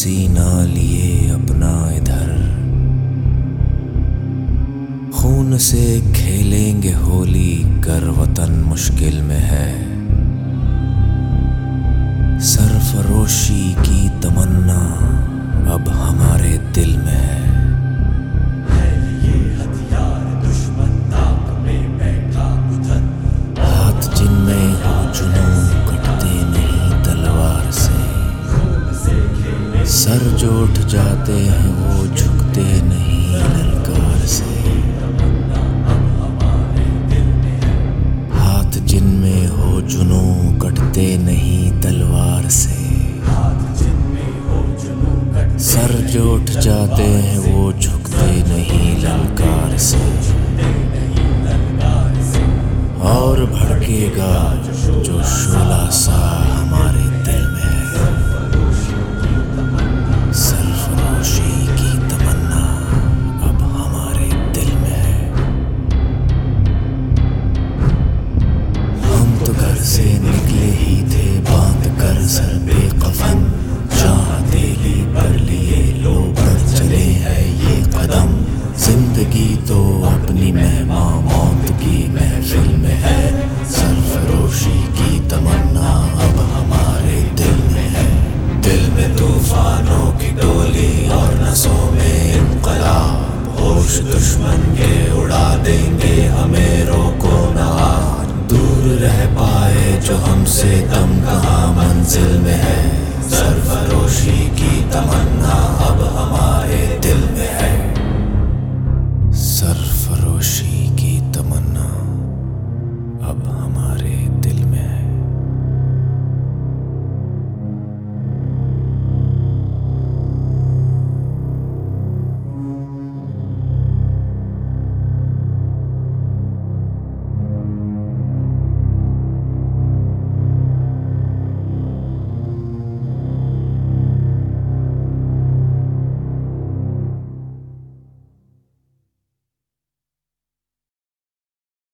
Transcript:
सीना लिए अपना इधर, खून से खेलेंगे होली कर वतन मुश्किल में है। सरफरोशी की तमन्ना अब हमारे दिल में है। ये हथियार दुश्मन ताक में बैठा उधर, हाथ जिनमें हो जुनून कटते नहीं तलवार से। सर जो उठ जाते हैं वो झुकते नहीं ललकार से। हाथ जिनमें हो जुनून कटते नहीं तलवार से। सर जो उठ जाते हैं वो झुकते नहीं ललकार से। और भड़केगा जो शोला सा हमारे दिल में है। सरफरोशी की तमन्ना अब हमारे दिल में है। हम तो घर से निकले ही थे बांध कर सर पे कफन, जहाँ दिली पर लिए लो बढ़ चले हैं ये कदम। जिंदगी तो अपनी मेहमान मौत की महफिल में है। सरफरोशी की तमन्ना अब हमारे दिल में है। दिल में तूफानों की टोली और नसों में इनकलाब। होश दुश्मन के उड़ा देंगे हमें रोको ना। दूर रह पाए जो हमसे दम कहाँ मंजिल में है। सरफरोशी की तमन्ना अब हमारे दिल में है। सरफरोशी की तमन्ना अब हमारे